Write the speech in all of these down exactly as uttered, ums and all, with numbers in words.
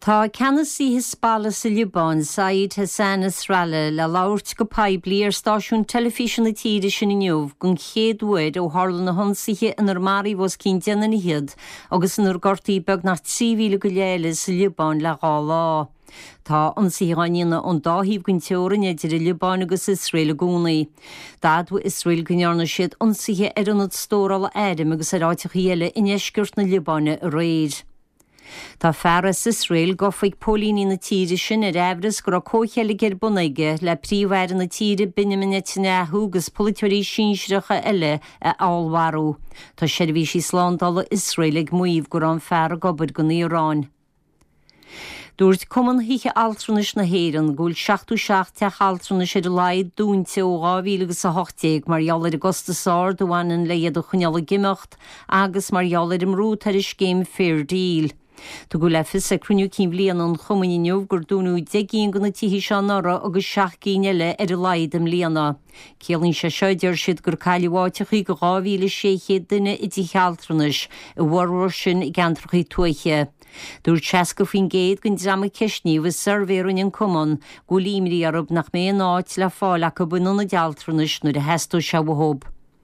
Tá Canasí Hispala sa Liban Said Hassan Nasrallah le labhairt go paibli ar stáisiún telefísin na tíre sin inniuh gon chéadhuaid ó tharla na honsaithe in armáí bhs cinn déanana na hiad agus in ar gortaí beag nach tríomhíle go léile sa Liban le gá lá. Tá ansaí gáine an dáhíomh gon teoran idir i Liban agus Israel a gúnaí. Dadú Israel gonnearna siad ansaithe ar an stórála éidim agus ar áiteach héile in eiscirt na Libane a réir. Tá fearras Israel gofaig pólíní na tíre sin ar éhras gur a cócheala gur bunaige le príomhhair na tíre Benjamin Netanyahu agus politúirí sínsreacha eile a áilharú. Tá seirbhís Islándala Israel ag muomh gur an fear gobad go Íorán. Dúirt cuman híche altranis na héireann gúil seachtú seach teach altranis ar laid dúnte ó gáhíle agus a hochtéig mar jalar a gostasár dohainan leiad a chuneala gimimecht agus mar jalar im rút ar is céim fair deal. Tá go lefis a cruniú cím blian an chumaní neomh gur dúnú deigíon go na tíhí seán ara agus seach cíine ar a laid am líana. Céalinn sé seidir siad gur cailháiteachí go gáhíle séché duine i dtí chealtranis i bhharúir sin i gantrachaí tuaiche. Dúir teas go faoin géad gon drama ceisní bh survéirún an cuman go líimrí arab nach mé an áit le fáil a go bunna dealtranis nuair a heastú se bhthób.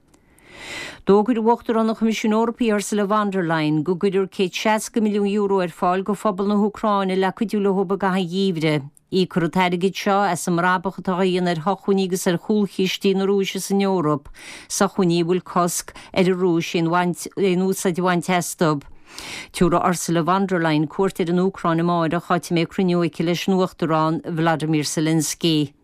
Dógur bhachtar an na Comisiún Eorpaí Ursula von der Leyen go guidir cé seiasca milliún euro ar fáil go phobal na Ucráine le cuidiú le thóba gatha dhíomhre. Í chuirteirigid seo as an mrábach atá íon ar thochuní agus ar chúlchistí na rúise san Eorop sa chuní bhfuil cosc ar a rúis in úsa bhaint testob. Túra Ursula von der Leyen cuairtear an Ucráine máid a chaite mé cruniúici leis nuachtarrán Vladimir Zelensky.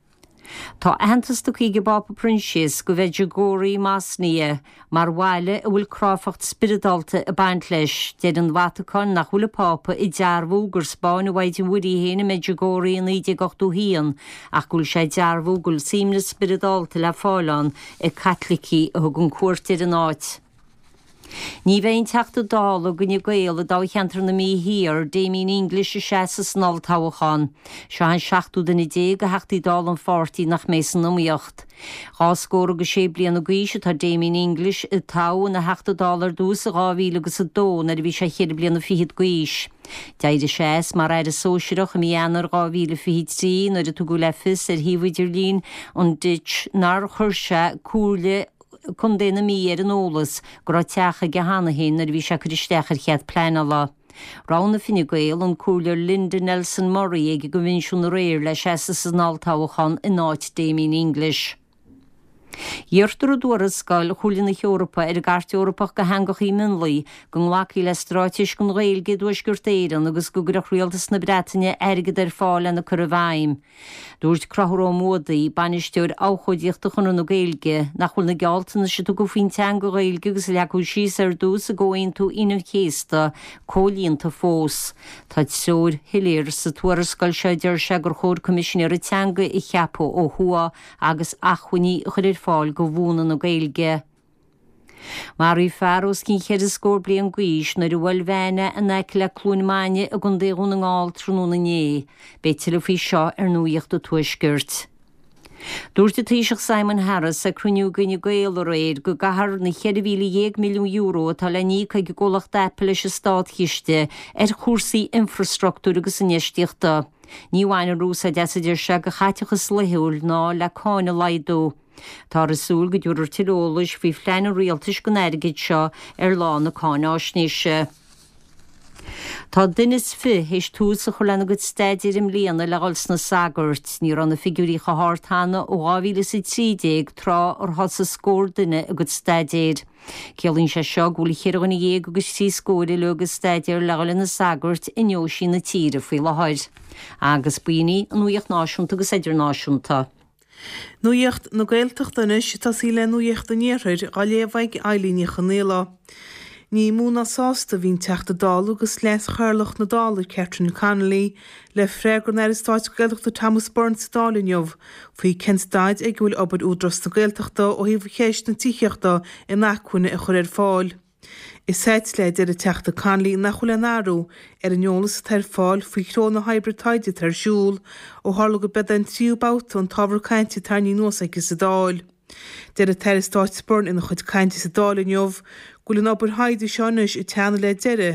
Tá ahananta chuige bapa prinses go bheith góirí más ní mar bhaile a bhfuil cráfacht spiridalta a baint leis déad an Vatican nach bhfuil pápa i dearbhú gur Spáin a bhaid bhuií héna méid góirí an idir gachtú híon ach gúil sé dearbhú gúil síimna spiridalta le fáilán i Catlicí a thugann cuairtear an áit. Ní bhéon teachta dála gonne gaal a dá cheantar na mí híar déimín English a séasa snal táhachan. Seo an seachtú den idé go heachtaí dál an fáirtaí nach mésan nóíocht. Gáscóra go sé blian na gcuise tá déimín English i tá na heachta dálar dús a gáhíle agus a dó na bhí sé chéad blian na fihiad gcuis. Deidir sés mar éidir sóisiireach a míanaar gáhíle fihiad trí nuair a tú go lefis ar híomhaidir lín an dit nar chuirse cúrle chun déna mí ar an ólas gur á teacha go hána héin ar bhí se chuiristeachar chead pleine lá. Rána finine gail an cúlar Linda Nelson Murray ag go bhínsún réir le séasa san áltáhachan in áit déimín English. Dheirtar a dúras scail chuúla na Eorpa ar gart Eorpach go hangach í minlaí go nglacaí le stráitis gon réilge dúis gur téiran agus go gur rialtas na Breataine airgad ar fáil na chur bhaim. Dúirt crothró módaí banisteúir áchodíochta chun na gailge nach chuil na gealtainna si go faoin tean go réilge agus leacu síos ar dús a ggóin tú inmh chéasta cólíonnta fós. Tá seúr hiléir sa tuair scail seidir se gur chóir comisinéir a teanga i cheapú ó thua agus achhuiní chuir fáil go bhúna na gailge. Mar í fearros cinn chead a scór blian gcuis na bhfuil bheine a neic le clúnmáine a gon déún an gáil trúna né, béitir le fhí seo ar nuíocht a tuaisgirt. Dúirta taoiseach Simon Harris a cruniú gonne gail a réir go gahar na chead mhíle milliún euro tá le ní chuig ggólaach d'Apple leis a stádchiiste ar chúrsaí infrastruchtúr agus inéisteachta. Ní bhain rúsa deasaidir se go chaiteachas leithúil ná le cáinna laidó. Tá rasúil go dúidir tirólas bhí phleanna rialtais go airgid seo ar lán na cáinna áisníise. Tá dunas fi hééis túsa chu lena go staidir im líana le gáils na sagart ní ran na figurí chathtána ó gáhíle sa trídéag trá ar thosa scór duine a go staidir. Cealinn sé seo gúla chiaranna dhéag agus tí scóir le agus staidir leáil na sagart i neosí na tíre faoi lehaid. Agus buoine an nuíocht náisiúnta agus idirnáisiúnta. Nuíocht na gailteachtanis tá sí le nuíocht a níorthir gá léomhaig eilíní chanéla. Ní múna sásta bhín teachta dála agus leis chuirlach na dála ceirtrin Connolly le freigur na stáit gailteachta Thomas Burns dálainneomh faoi censtáid ag bhfuil obair údras na gailteachta ó híomh chéist na tícheachta i nachcuine a chur ar fáil. Is seit le ar a teachta Connolly nach chuil an áú ar an neolalas tar fáil faoi chró na hybritáide tar siúl ó hála go bed an tríúbáta an tábhar cainte tar ní nósaige sa dáil. Deir a teir stáit Burn ina chud cainte sa dálainneomh gúil an obair haidú seanis i teanna le deire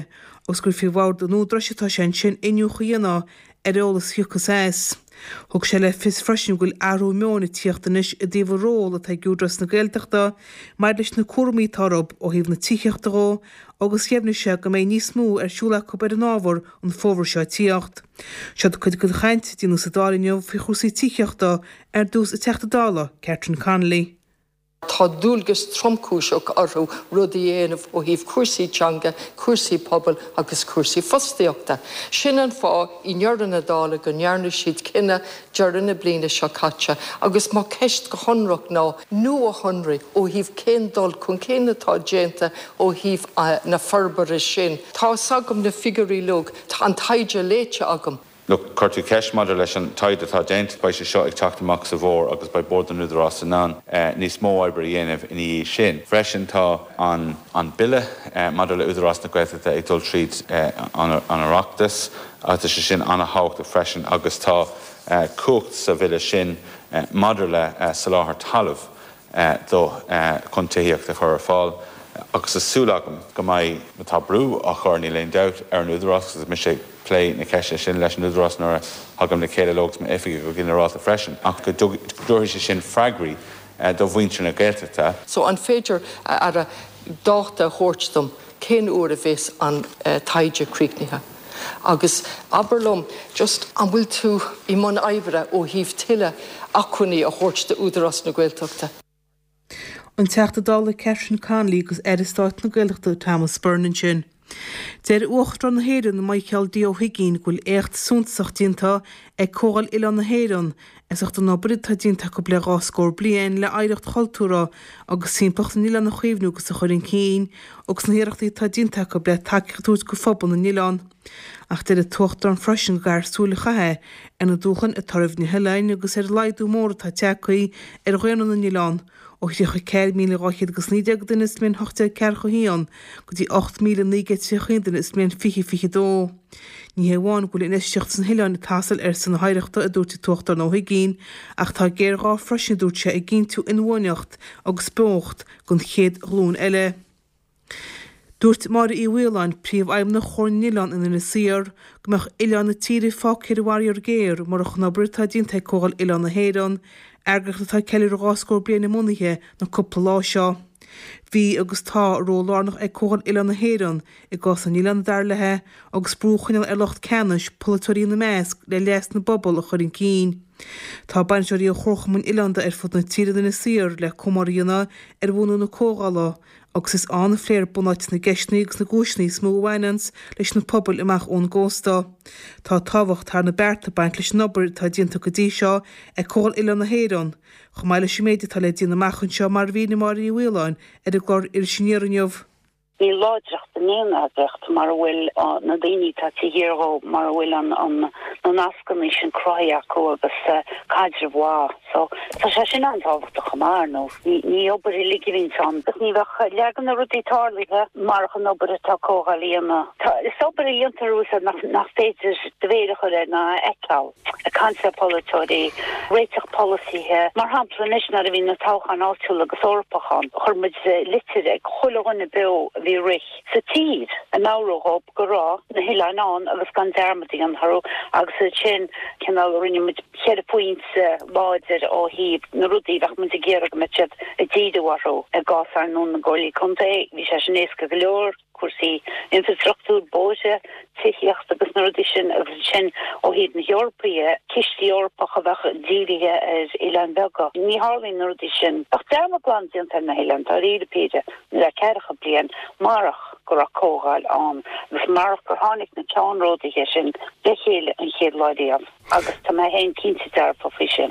os gur fi bhhar don nódroisitá sin sin inniuchaíana ar eolalas hiúchas éis. Thug sé le fis freisin goil arú meána tíochttanis a dtíobh ról atá gúdras na Gaeltachta, mar leis na cuairmaí tarab ó híomh na tíochtará, agus cheimhne se go mé níos mú ar siúla go ar an ábhar an fóbhar seo tíocht. Sead chud go chaint dí na sadáineh fi chusaí tíochta ar dús a teachtadála, Catherine Connolly. Tá dúlgus tromcúiseach orthú rudaí éanamh ó híomh cuasaí teanga, cuasaí pobal agus cuasaí fostaíochta. Sin an fá í nearanna dála go nearna siad cinenne dearanna bliana seo caite, agus má ceist go honrach ná nua a honraí ó híomh céndal chun céannatá déanta ó híomh na forbara sin. Tá sagam na figurí lug tá an taide léite agam. Look, Curtu Kesh Mother leis an taid atá déint by se seo ag teachtamach sa bhór agus by bord an údarrás an an níos mó oibre dhéanamh in í sin. Freisin tá an an bille Mother le údarrás na Gaeltachta ag dul tríd an Oireachtas agus sé sin anna hácht a freisin agus tá cúcht sa bhile sin Mother le sa láthair talamh dó chun taíocht a chur ar fáil. Agus is súlagam go mbeidh tá brú a chur ní léon doubt ar an údarrás agus mi sé play na ceise sin leis an údarrás nuair thugam na céile logs me ifige go giniráta freisin. Ach go dúir sé sin freigraí do bhaintre na Gaeltachta. So an féidir ar a dáta chóirtstom cén uair a bhés an taide críochnithe. Agus aberlum just an bhfuil tú i món oibre ó híomh tuile acunaí a chóirtsta údarrás na Gaeltachta. An teachtadála Catherine Connolly agus Eristáit na Gaeltachta Thomas Byrne sin. Déir uachtar na héireann na Michael Dio Higgin goil écht súntasach dínta ag cógáil ile na héireann as achta ná brid tá dínta go ble ráscór bliain le éireacht choultúra agus símpach na nílan na chuomhnú agus a chuirn cín agus na héireachtaí tá dínta go ble takeíocht go fphobal na nílan. Ach déir a tuachtar an freisin gar súla chathe ar na dúchan a tarmh na heilein agus ar leidú mór tá teacaí ar ghéanú na nílan. ó chuige ceir míle ráchiad agus níideag den is mén hochtta cearcha híon go dtí ocht míle níige tíchéan is mén fichi fichi dó. Ní heháin goil in isteocht san hiileán na tasal ar san haireachta a dúirtí tuachtar nó higgin ach tá géir rá freisin dúirte ag ginn tú inhhaneocht agus beocht gon chéad glún eile. Dúirt mar í bhhuileáin príomh aim na chóir nílan in na sír go meach ileán na tíri fácéir bhaíar géir mar a chuna brita dínta cógáil ileán na héireann Ergach tá ceir a gáscór bliana munithe na cúpla lá seo. Bhí agus tá rólánach ag cógan ile na héireann i gás an nílan darlathe agus brúchainil ar locht ceannis polatorí na measc le leas na bobbal a chuirn cín. Tá bainseoirí a chorchamun Ilanda ar fud na tíad na sír le cumaríanna ar bhúnú na cógála agus is anna fléir bunáit na geisnaí agus na gúisnaí smóhhainans leis na pobl imach ón ggósta. Tá táhacht tar na berta baint leis nobar tá dínta go dtí seo ag cóil ile na héireann, chumáile sé méide tá le dína machchann seo mar bhína mar í bhhuileáin ar a glár ir sinnéarniuh. Ní láideach den éanacht mar bhfuil na daoine tá tíhíoró mar bhfuil an an nascaní sin croiaú agus caidir bhá. So tá sé sin antáhacht a chamár nó ní obair i ligihín san. Ní bheith legan na rudí tálaithe mar an obair atá cógáilíonna. Is obair í antarúsa nach féidir dvéirecha le na eáil. A cancer politóí, réiteach policíthe, mar hampla is na a bhí na táchan áitiúil agus orpachan, churmuid litir ag chuileganna beo bhí rich sa tíd a náróhop go rá na hiileán an agus gan dermatí an tharú agus sa sin cinál rinne mit chead a puint báidir ó híb na rudí bheith mu géire go mit a díidirharú a gásar nó na ggóilí conta bhí sé sin éasca go leor cuasaí infrastruchtúr bóise tííocht agus na rudí sin agus sin ó híad na Eorpaí cistí Eorpacha bheith díirithe ar Ileán Beaga. Ní hálín na rudí sin ach dermaglantíontar na Ileán tá riad péide na ceiricha blian marach gur a cógáil an agus marach gur tháinig na teanródaithe sin de chéile an chéad láidíam agus tá mé héin cinnte dearpa fao sin.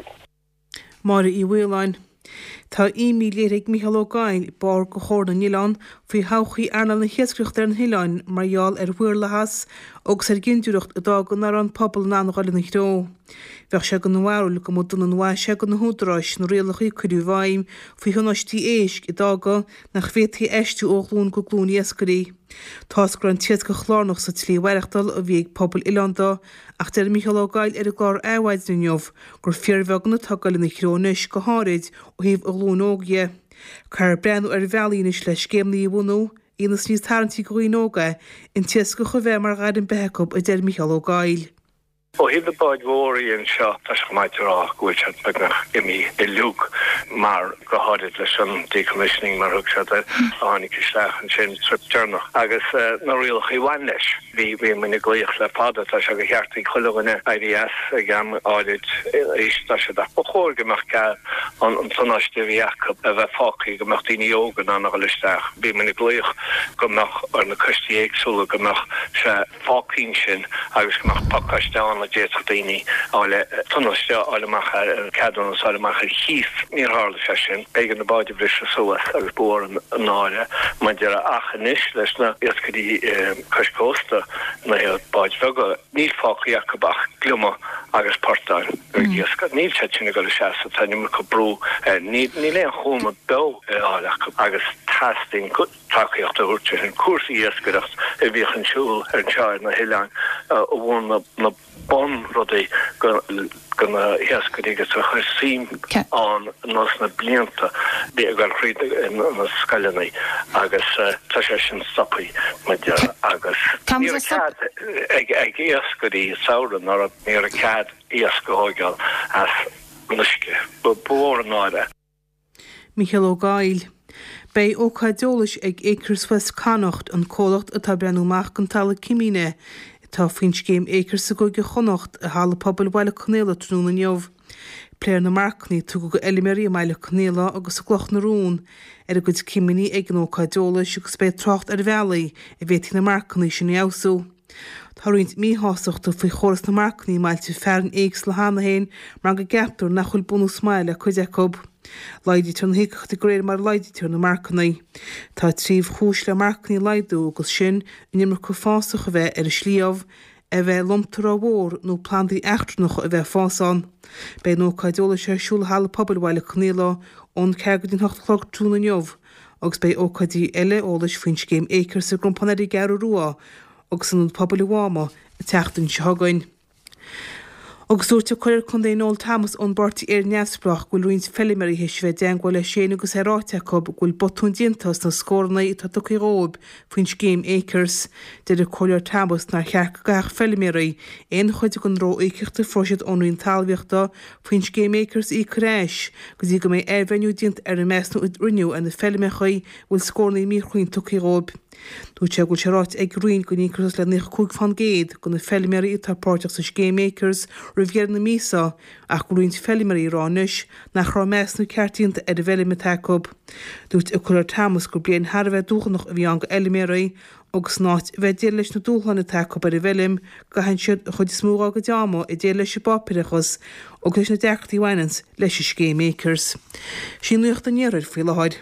Mar í bhhuileáin. Tá ímíléigh Michael O'Gail bar go chóir na Nílan faoi hachaí airna na héascreacht ar an Hiileáin margheall ar bhuiirlachas agus ar ginúireacht a dagan ar an pobl nánaáil na chró. Bheith se go nóhhail go mú duna nóha se go na húdráis nó réalachaí chuú bhaim faoi thunaistí éisc i daga nach bhétaí eistú ó glún go glún iascarí. Tás gur an tiad go chlánach sa tlí bhairechtal a bhíag pobl Ilanda ach der Michael O'Gail ar a glár éhhaid duniuh gur fearbheag na tugail na chrónis go háid ó híomh a glún ógie. Cair breanú ar bhelínis leis céimnaí bhúnú Ínas níos tarantí goíóga in tiesco chu bheith mar gaid an becob a déir Michael O'Gail. O hyd y bod fawr i yn sio, tas chmaith yr och, gwyth at bygnach imi i lwg, mar gohodid leis yn decommissioning mar hwg siad o'n i cyslach yn sy'n trip journal. Agus na riolch i wan leis, fi fi mynd i gwych le padat, tas ag y hiart i chwilwg yn I D S, ag am audit eist, tas ydach o chwr gymach gael, ond tynas dy fi acab, y fe ffoc i gymach dyn i ogan an ag ylistach. Fi mynd i gwych gymach ar na cysti eig sŵl gymach se ffoc un sy'n, agus gymach podcast down a jet dini alle tonostja alle macher kadon alle macher hif mir harle session egen de body bridge so as born nare man der achnis lesna eskedi kashkosta na het body vago ni fok jakobach glumma agus portal ergeska ni chatchine gole shasa tani mo bro ni ni le khoma do agus testing good takicht de hurtje en koers eskadacht e wie gaan school en child na helang one na bon rodi gonna hiascadiga to her seam on nos na blianta be gal read in na scalani agus tashin stopi with agus ag ag hiascadi saura nor near a cad hiascohogal as nuske but bor nada Michael O'Gail Bei ócaideolais ag écras West Connacht an cólacht atá breanúach an tala cimíne Tá fins géim écar sa go go chonacht a hála pobl bhile cnéile trúna neomh. Pléir na marcnaí tú go eliméí meile cnéile agus a gloch na rún ar a go ciminí ag an ócaideolais agus bé trocht ar bhelaí a bhétí na marcnaí sin eabhsú. Tá roint míthásachta faoi choras na marcnaí mailte fearn éags le hána héin mar go gaptar nach chuil bunú smaile a chuideacob. Leiditir na hiiceach de gréir mar leiditir na marcnaí. Tá tríomh chúis le marcnaí leidú agus sin inimar go fásach a bheith ar a slíomh a bheith lomtar á bhór nó plandaí eachtrúnach a bheith fásán. Bei nó caideola sé siúla hála pobl bhile cnéile ón ceagadín hochtchlog trúna neomh, agus bei ócadí eile ólais fins géim écar sa grompanairí gearú ruá agus san pobl bháma a teachtain se hagain. Agus úirte chuir chun é Noel Thomas ón bortaí ar neamhsprach ghfuil roinnt felimerí héis bheith deangáil le séanú agus aráiteacob ghfuil botún dientas na scórnaí tá tucaíróib faoin céim écars de de choir Thomas na cheach gach felimerí éon chuide gon ró éiciachta froisiad ónúin talmhaíochta faoin céim écars í chréis gus í go mé airhainú dient ar an measnú rinneú an na felimechaí bhfuil scórnaí míchuoin tucaíróib. Dú te go seráit ag roin go nícras le nich cúg fan géad go na felimerí itapáteach sa game makers rivier na mísa ach go roint felimerí ránis nach rá measnú ceartínta ar a bheile me tacob. Dút a chuir Thomas go blion Harbheith dúchanach a bhí an go eliméí agus náit bheith dé leis na dúchanna tacob ar a bhelim go hain siad chud smúrá go deama i dé leis bapirachas og leis na deachtaí bhainans leis game makers. Sin nuocht an néir fí leáid.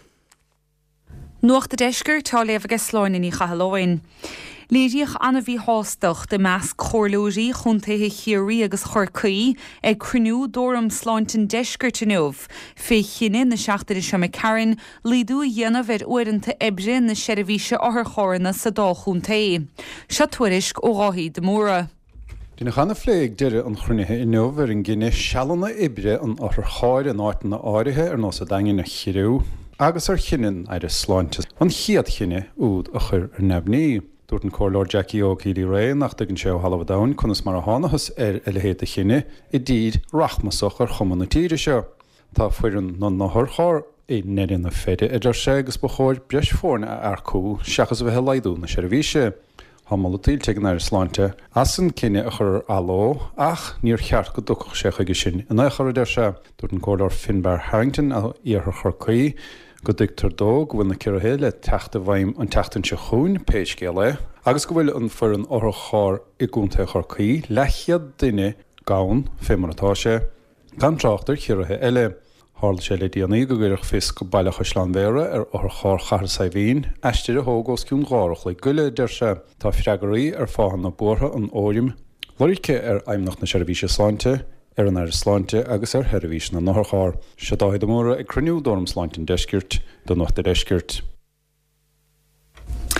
Nuach de deisgur tá léh agus sláin in í chahalóin. Léiríoch anna bhí hástach de meas chorlóirí chuntathe chiaí agus chorcaí ag cruniú dóram sláintin deisgur tinmh, fé chinine na seachtaide se me Karen lídú dhéanamh ar uaireanta ebre na seirbhíse áthar chóranna sa dá chuntaí. Se tuairisc ó ráthí de móra. Dina chana phléig deire an chrunithe i nómh ar an gine sealanna ibre an áthar cháir an áit na áirithe ar nás a daingin na chiú. Agus ar chinnen ar a sláinte an chiad chinne úd a chur ar nební. Dúirt an cór Lord Jackie O'Keefe ré nach dagin seo halh dain chunas mar a hánachas ar a lehéad a chinne i díd rachmasach ar choman na tíre seo. Tá fuirann na náthir chár é nerin na féide idir sé agus ba chóir breis fórna a arcú seachas a bheit leidú na seirbhíse. Hamal tíil tegan ar sláinte as an cinenne a chur aló ach níor cheart go duch sé chuige sin in chur idir se dúirt an cóir Finbar Harrington a íorthar chorcaí go dictar dóg bhfuil na ceirthe le teachta bhaim an teachtain se chuún péis céile, agus go bhfuil an fur an ortha chár i gúnta chorcaí lechiad duine gán fémaratáise gan tráachtar ceirthe eile. Háil sé le díanaí go gcuireach fis go bailach Islandmhéara ar ortha chár chahar sa bhín, eistíre thógós ciún gárach le guile idir se tá freagaí ar fáhan na bortha an órim, loirce ar aimnach na seirbhíse sláinte, ar an air sláinte agus ar heirhís na náthar chár. Se dáid amóra ag cruniú dóm sláintin deiscirt do nach de deiscirt.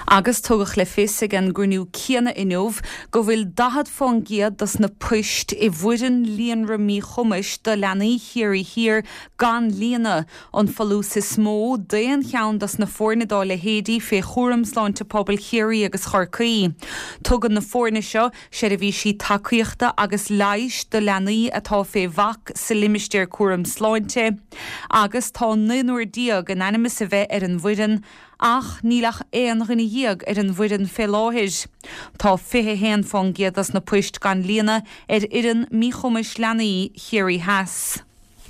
Agus tugach le fisa gan grniú cíanna inmh go bhfuil dahad fón giad das na puist I bhuidan líon ramí chumis do leanaí hirí hir gan líana an falús is smó déan cheann das na fórnadá le héadí fé chóramsláinte pobl hirí agus chorcaí. Tugan na fórna seo sé a bhí si tacaíochta agus leiis do leanaí atá fé bhac sa limisteir chóramsláinte agus tá nuair diaag an animas a bheith ar an bhuidan ach nílach éon rinne dhéag ar an bhuidan fé láthir. Tá fithe héan fón giad as na puist gan líana ar iran mí chumis leanaí hirí heas.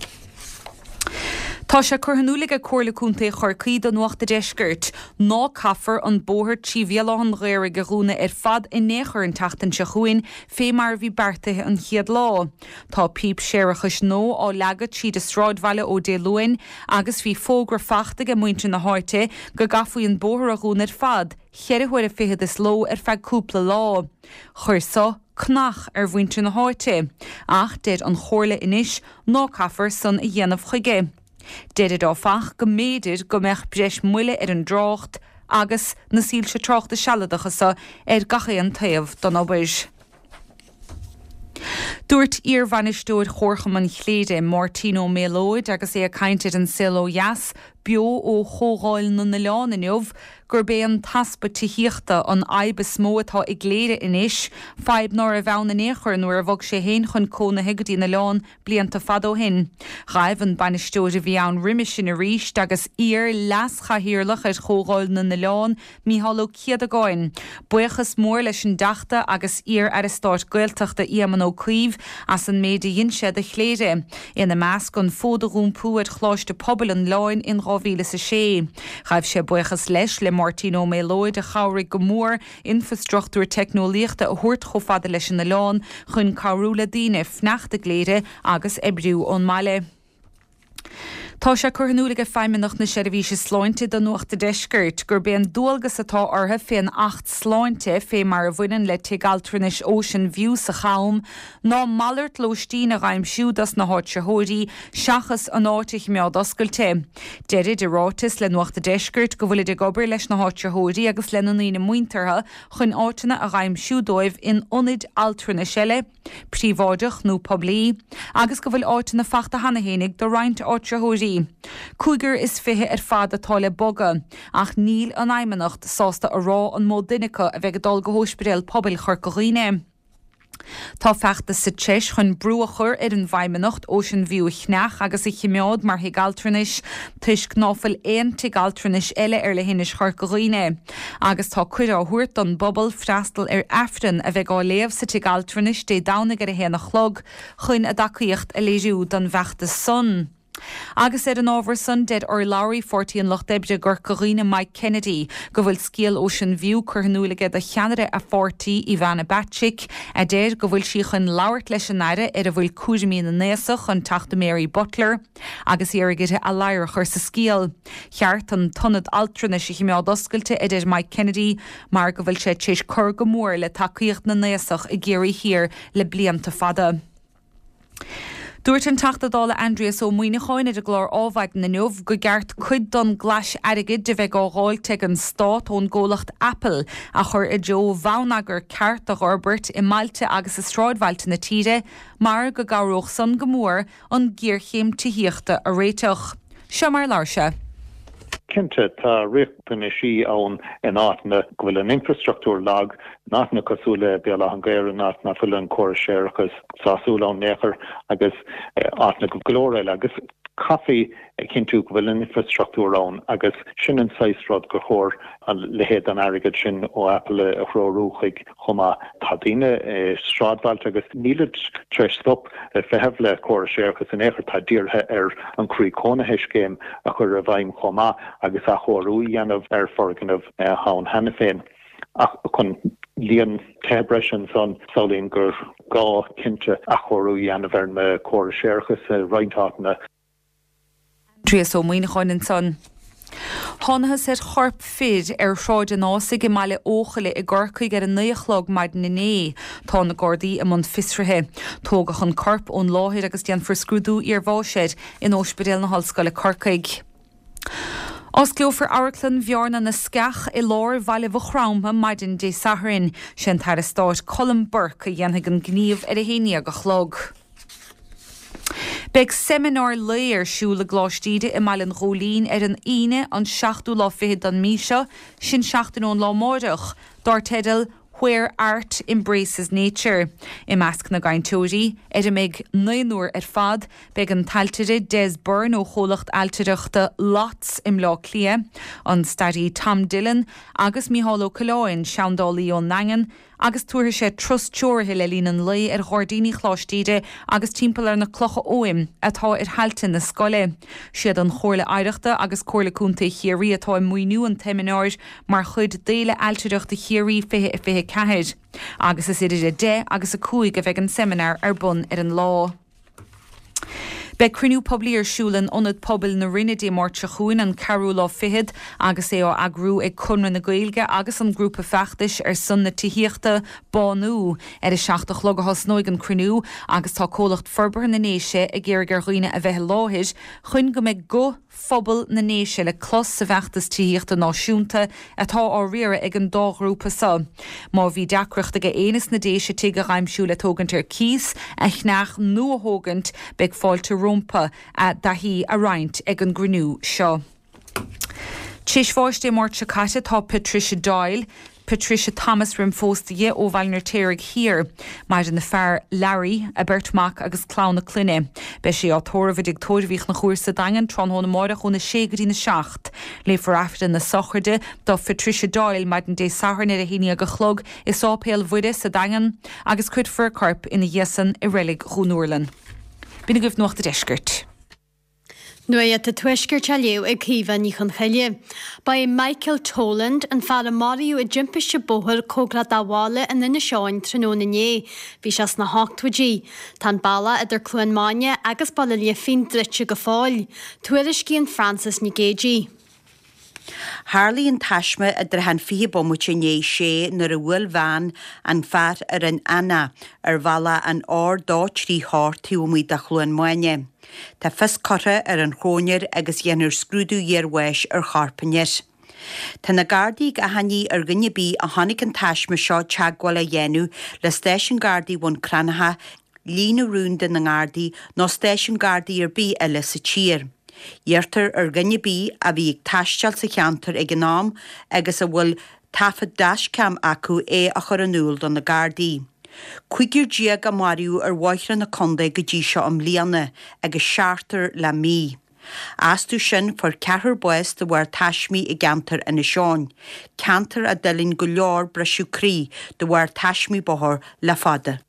Tá sé chuthanúlaigh a comhlaúnta chorcaí do nuachta deisgirt, ná caafar an bóthir trí bhéalahan réir go rúna ar fad I néchar an tatan se chuin fé mar bhí bertathe an chiad lá. Tá píp séirechas nó á legad siad a sráidmhaile ó dé luin agus bhí fógra fachta go muinte na háite go gafaí an bóthir a rún ar fad, cheirhuiir a fihead is ló ar feadh cúpla lá. Chuirsa knach ar bhainte na háite, ach déad an chóirla inis ná caafar san I dhéanamh chuige. Déad á fach go méidir go meach breis muile ar an drácht agus na síl se tráchta sealadachasa ar gachaí an taobh don ábais. Dúirt íorhainisteúir chórcham an chléide Martino Mélóid agus é a caintead an Silo Jas bio ó chógáil na na leán inniuh gur bé an taspa tííochta an aibe smó atá ag léire inis, feib nóir a bheanna néchar nuair a bhog sé héin chun cóna higadí na leán blianta fadó hin. Raibh an bainisteúir a bhí an riimi sin a ríist agus ír las chahirirlach ar chógáil na na leán míhalló ciad a gáin. Buchas mór leis an deachta agus ír ar a stáit gailteachta íaman ó cuimh as an méide dhéinse de chléide. Ina meas gon fóda rúmpú ar chláiste pobl an láin in ráhíle sa sé. Raibh sé buchas leis le Martino Mélóid a chairigh go mór infrastruchtúr technolíochta a thuirt chomh leis na leán chun carúla daoine fneachta gléide agus ebriú ón maile. Tá sé chuthanúlaigh feimimeach na seirbhíse sláinte do nuachta deisgirt gur bé an dúalgas atá ortha féin acht sláinte fé mar a bhainean le teagaltrinis Ocean View sa chaum ná mallart lóistín a raim siúdas na háitseóirí seachas an áitiich meád oscailte. Deirid i rátas le nuachta deisgirt go bhfuil de gobar leis na háitseóirí agus le naína muintartha chun áitina a raim siúdóibh in ionid altrinis eile, príomháideach nó poblí, agus go bhfuil áitina fachta hanahénig do roinnt áitseóirí. Cúigur is fithe ar fad atá le boga, ach níl an aimimenacht sásta a rá an mó duinecha a bheith dul go hósperéil pobil chorcaghine. Tá feachta sa teis chun brúachur ar an bhaimimenacht Ocean View chneach agus I chimeád mar higaltrinis tuis gnáfuil éon tigaltrinis eile ar le hinis chorcaghine. Agus tá cuid á thuirt an bobbal freastal ar efran a bheith á léamh sa tigaltrinis dé dána gar a héna chlog chun a dacaíocht a léisiú don bheachta son. Agus ar an ábhar san dead ar Lowry fortíon loch debre gur coghine Mike Kennedy go bhfuil scéal Ocean View chuthanúlaige a cheanare a forty Ivana Batchik a déir go bhfuil si chun labhart leis an aire ar a bhfuil cúisimí na néasach chun tachta Mary Butler agus iarigide a lair chur sa scéal. Cheart an tonad altrana si chimeád oscailte idir Mike Kennedy mar go bhfuil sé téis cur go mór le tacaíocht na néasach i ggéirí hir le blianta fada. Dúirt an tachtadála Andreas ó muoine cháine de glár ábhaid na nuamh go gceart cuid don glas airigid de bheith gáil te an stát ón ggólacht Apple a chur i dó bhanagur ceart a Robert I Mailte agus is stráidmhailte na tíre mar go garóch san go mór an ggéirchéim tííochta a réiteach. Seo mar láirse. Kinte tá riachtain is sí ann in áitna go bhfuil an infrastruktúr lag náithna cosúla beala an gaiir náithna fuil an cóir séirechas sásúla an néchar agus áitna go glóréil agus caí cinnú go bhfuil an infrastruktúr ann agus sin an saisrád go chóir an lehéad an airigid sin ó Apple a chrórúchaig chumá tá daoine stráidmhailte agus nílad treis stop fehebh le cóir séirechas an échar tá díortha ar an crí cónahéis céim a chur a bhaim chomá agus a chóirú dhéanamh ar forganmh hán hena féin. Ach chun líon tebresin san solíonn gur gá cinnte a chóirú dhéanamh ar na cóir séirechas rointána. Andreas ó muoine cháin san. Tháinig sé chorp fid ar sráid an ásaigh I mbaile óchaile I gcorcaigh ar an nuachlog maid na né tá na Gordaí am an fisrathe. Tógach an corp ón láthir agus déan for scrúdú ar bháiséid in ospidéal na hallscoile Corcaigh. Os glófar áirclann bhearna na sceach i lár bhaile bhchrámha maidin dé sathrin sin tar stáit Colin Burke a dhéanana an gníomh ar a héine go chlog. Beg seminar léir siúla glástíide i Malin Rólín ar an ine an seachtú lá fihead an míseo sin seachtain lá mórdach, dar tedal Where Art Embraces Nature. I measc na gaintóirí, ar a méid naonúir ar fad, beg an talteide Des Byrne ó cholacht altireachta Lots im lá clia, an starí Tom Dillon, agus Mícheál Ó Coláin, Seandálaí Ó Nangan, agus tuair sé trust teoirthe le línan lé ar ghordaoine chláistíide agus timpeall ar na clocha óim atá ar haltain na scoile. Siad an chóirla aireachta agus cóirla cúnta chéirí atá muoinú an temináir mar chud déile altireachta chéirí fiche i fiche ceithid. Agus is idir a de agus a cúig a bheith an seminar ar bun ar an lá. Be cruniú poblí ar siúlan onad pobl na rinne dé mórte chuin an carú lá fihead agus é ó agrú ag cunra na gailge agus an grúpa feachtais ar sun na tííochta banú ar i seachtach logahas nóig an cruniú agus tá cólacht forbar na néise a ggéir gur roioine a bheith láthid chuin go méid go phobal na néise le clos sa bheachtas tííochta náisiúnta atá á riire ag an dágrúpa sa. Má bhí deacreachta go éanas na déise tí go raimsú le tógant ar cís a chnach nua hógant beag fáilte rompa a dahí a roint ag an gruniú seo. Tisfáis dé mórte caite tá Patricia Doyle, Patricia Thomas rim fóstaige ó bhailnar téirigh hir, mar in na fear Larry a bertmach agus clána cluine. Be sé átóra bhid tóirhíh na chuirsa dagan tronhóna máire chuna ségadí na seacht. Le forafta na socharde dá Patricia Doyle maidin dé saharn ar a híine go chlog is ápéal bhuide sa dagan agus cuid furcarp ina dhéasan i rélig Chúnúrlan. Bína goibh nuachta deisgirt. Nua te tuisgur te leo ag cífa ní chun chaile. Ba Michael Toland an fara Mariú a jimpiste bóthir cógra dáhála in ina seáin tróna né, bhí seas na háchtúidí. Tá balla idir clúin máine agus balla lí fin drite go fáil. Tuairis cían Francis Nigéji. Harlíonn taisme idir han fihe bommute né sé nar a bhfuil bhean an fear ar an ana ar bhela an ár dá trí háirtí ó mí de chluan máine. Tá fis cortha ar an chróneir agus dhéanar scrúdú dhearhais ar charpanis. Tá na gardaí a haní ar gnne bí a tháinig an taisme seo teagháil a dhéanú le stéisiún gardaí bhain cranatha lína rún den na gardaí nó stéisiún gardaí ar bí eile sa tír. Dheartar ar gnne bí a bhí ag taisteal sa cheantar ag an nám agus a bhfuil tafa daiscam acu é a chur anúil don na gardaí. Cuigiúr diaag a mariú ar bhaithre na conda go dtí seo am líana agus seaartar le mí. Asú sin for cethir buas de bhar taismí i gantar ina seáin. Cantar a delinn go leor breisiú crí de bhar taismí bothir le fada.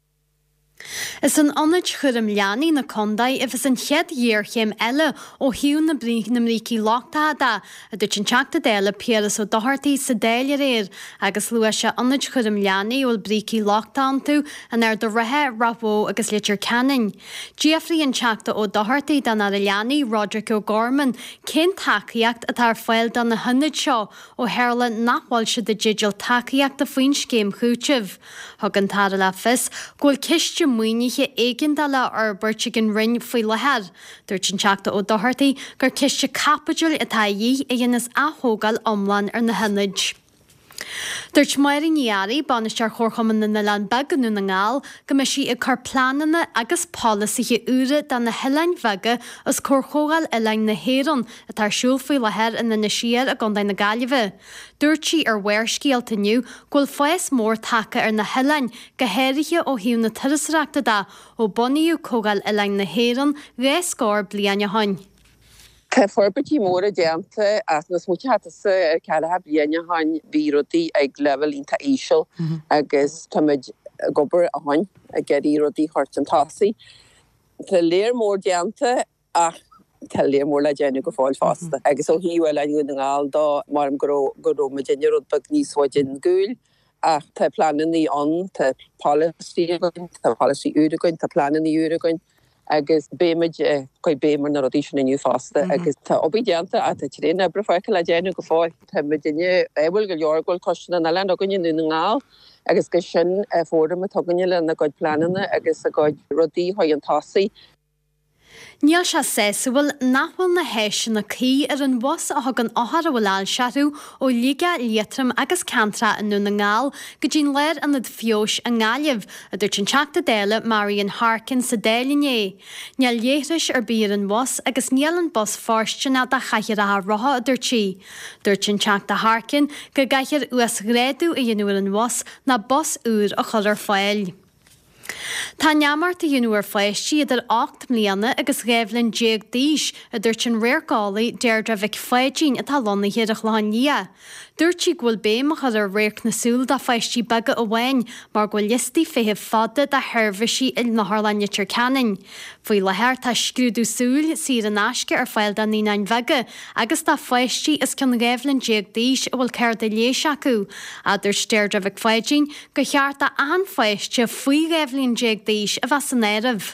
Is an anid churim leanaí na condaid if is an chead dhéir chéim eile ó hiún na brí na mrící láchta da a dúirt an teachta déile péras ó dohartaí sa déile réir agus lua se anid churim leanaí ó brící láchta tú an ar do rathe rapó agus litir canin. Jeffrey an teachta ó dohartaí dan ar a leanaí Roderick O'Gorman cén tacaíocht a tar foiil dan na hunid seo ó Herla nachháil se de digital tacaíocht a faoin scéim chúteh. Thug an tar le fis ghfuil ciste muoinithe éigean dá le arbeirt gin rinn faoi lehead. Dúirt an teachta ó dohartaí gur ciste capaidiúil atá dhí a dhéanas athógáil omlan ar na hunid. Dúirt mairí níarí banistear chorchaman na lean beganú na ngáil go me si i chur plánana agus pólaisaithe úra dan na heilein bhega as chorchógáil i lein na héan a tar siúl faoi lehead in na siar a gandain na gaileheh. Dúirt si ar bhair scéaltaniu ghfuil foies mór taca ar na heilein go héirithe ó hiú na tuirasreachta da ó bunaíú cógáil i lein na héan ré scór bliana hain. Tá forbetí móra déanta as na smúte hatasa ar cealathe bliana hain bírodí ag level ínta ísisiil agus táid gobar a hain a geirí rodí hart an tásaí. Tá léir mór déanta ach tá léir mór le déanú go fáil fásta. Agus ó hiú le an ngáil dá marm go go ma déine rud bag níoshaidin gúil ach tá planan í an tá policy tá policy údagoin tá planan í údagoin. Agus béimiid coi bémar na rodí sin inniu fásta agus tá obídianta a tá tíréna ebre fáice le déanú go fáil tá me duine éhfuil go leorgóil cosna na lean aganine nú na ngáil agus go sin fórdam a tuganine le na gcuid planana agus a gcuid rodí haid an tásaí. Níl se sésuil nachhfuil na héisi na cí ar an bus a thugan áthar a bhfuil seaú ó líga liatram agus cantra inú na ngáil go dtín léir an fios a ngáileh a dúirt an teachta déile Marian Harkin sa déliné. Níl léhris ar bíar an bus agus níl an bus fáistena a chaiir a rotha a dúirtí. Dúirt an teachta Harkin go gaiir uas gréadú a dhéanúir an bus na bus úr a chuir fáil. Tá neamart a dhéanúar féistí idir ácht mlíana agus réimhlinn déag díis a dúirt an réirgálaí deirdre bheith féidín atá lona héad a chláin lia. Dúirtí ghfuil béach ar réic nasúil de féistí baga a bhain mar go listí fithe fada de thuirmhaisí il na Harlainne tir canin. Faoi lethir tá scrúdú súil si an asce ar fáil den ní nain bhaga agus tá féistí is cin réimhlinn déag díis a bhfuil ceir de léis acu a dúirt deirdre bheith féidín go cheart a an féiste faoi réimhlín déag díis a bheit san éirih.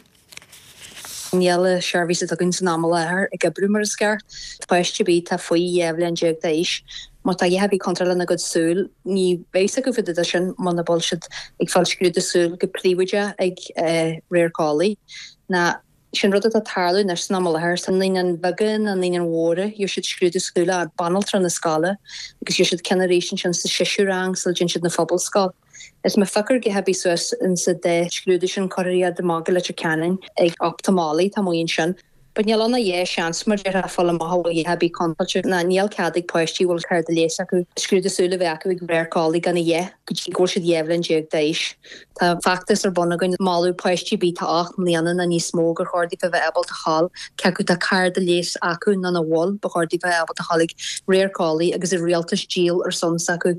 Níle sehí a gunn san am lethir ag go brúmar scar, Táiste bí tá faoi éhlinn déag díis. Má tá dhé contra na go súl, ní béise go fud sin man na bolsid ag fáilscrú de súl go príomide ag réirgálaí. Na sin rud a tarlú nar san am lethir san líon bagan a líon mhóra, dú siad scrúdú scúla a banaltra na scala, agus dú siad cenaréisisin sin sa siisiú rang sil gin siad na phobal scáil. Is me fakar ge heb sus in sa de scrúdisin choria de magel at canin ag optimali tá moin sin. But níl anna é seans mar ar a fol maha i heb contact na níl cadig poisttí bhil chuir de léis acu scrúdasúla bheith acu ag réircálaí gan é, go dtí go siad dhéhlinn déag déis. Tá factas ar bonna goin máú poisttí bí tá ach mlíana na ní smó gur chóirdí fe bheith ebal a hall, ceú tá cair de léis acu na na bhil ba chóirdí bheith ebal a hallig réircálaí agus i rialtas díal ar sons acu.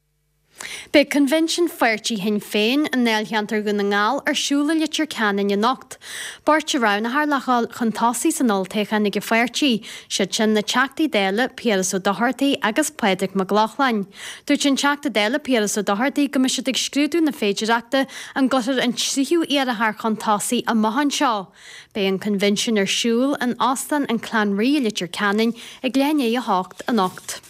Be convention feirtí hen féin an neilcheantar go na ngáil ar siúla litir canan i nocht. Bart rán a lechal chutáí san oltécha nig go feirtí, si sin na teachtaí déile Piaras ó Dohartaí agus Paideach Maclachlan. Dúirt sin teachta déile Piaras ó Dohartaí go mis ag scrúdú na féidireachta an gotar an tríú ar a th chutáí a mahan seo. Be an convention ar siúl an Austin an Clanrí litir canan ag léné a hácht a nocht.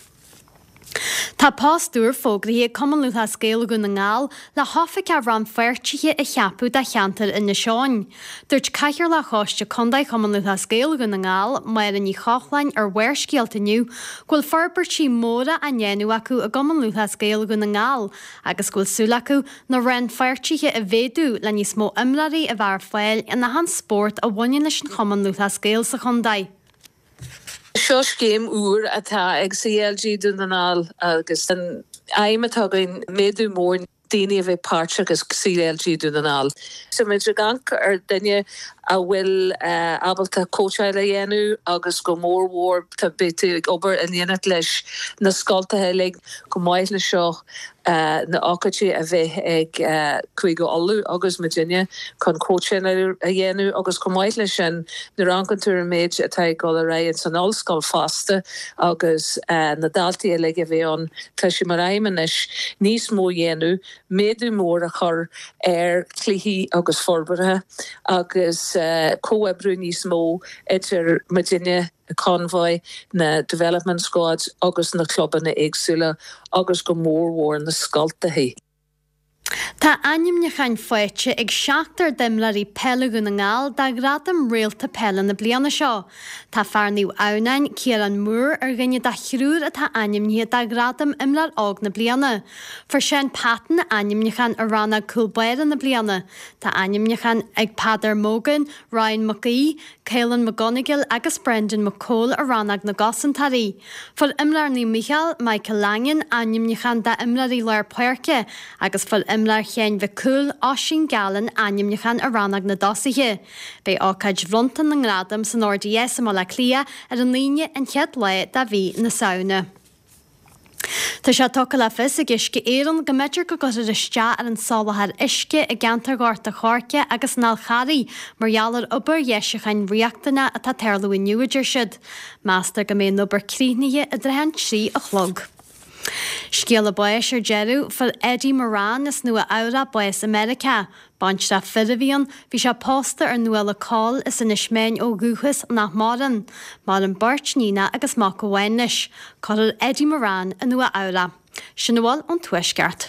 Tá pásúr fógraí cuman lutha scéal go na ngáil le hofa a ran feirtíthe a cheapú de cheantar ina seáin. Dúirt caiir le choiste condaid cuman lutha scéal go na ngáil mar in ní chochlainn ar bhuiir scialtaniu, ghfuil farbertí móra a nnéanú acu a goman lutha scéal go na ngáil, agus ghfuil súla acu na ran feirtíthe a bhéadú le níos mó imlaí a bhar fáil in na han sport a bhaine leis an cuman lutha scéal sa chundaid. Seo céim úr atá ag C L G dúnanál agus an aimimetágain méadú mór daine a bheith páirte agus C L G dúnanál. So méidir gang ar daine a bhfuil abalta cóteile dhéanú agus go mór mhór tá bit ag obair in dhéanaad leis na scoiltathe le go maiid le seo na ácatí a bheith ag chuig go olú agus Virginia chun cóteile a dhéanú agus go maiid lei sin na rancanúir méid atá go a raon san ollscoil fásta agus na daltaí le a bheith an tá si mar aimimeis níos mó dhéanú méadú mór a chur ar cluichí agus forbairthe agus cówebrú níos mó idir Virginia convoy na development squad agus na clubban na éagsúla agus go mór mhór na scoiltathaí. Tá aimimnechain foiite ag seachtar dimlarí pelaú na ngáil de gradam réalta pela na bliana seo. Tá fearniú annain céar an múr ar gnne de chrúr a tá aimimní de gradam imlar ág na bliana. For sin patan aimimnechan a ranna coolbeir na bliana. Tá aimimnechan ag Padar Morgan, Ryan McGee, Caelan McGonigal agus Brendan McCall a rannag na gasantarí. For imlar ní Michael, Michael Langen aimimnechan de imlarí leir puirce agus for imlar chéin bheith cool ásin galan aimimnechan a rannag na dosaiche. Bei ácaid bhlontan na ngradam san R D S am le clia ar an líne an chead le da bhí na saona. Tá sé tó le fis a gisce éan go méidir go gotar iste ar an sálathar isce i gceantar gáirta chóirce agus ná charí margheallar obair dhéisechain riachtainna atá teirlú nuidir siid. Meastar go mé obair críneige a drehan trí a chlog. Scéal buis ar jeú for Eddie Moran is nua ára buis America. Bant se fidahíon, bhí se pósta ar nua le cáil is in isméin ó gúchas nach maran, mar an bart nína agus má go bhhainis, chuir Eddie Moran a nua ára. Sin bhil an tuisceart.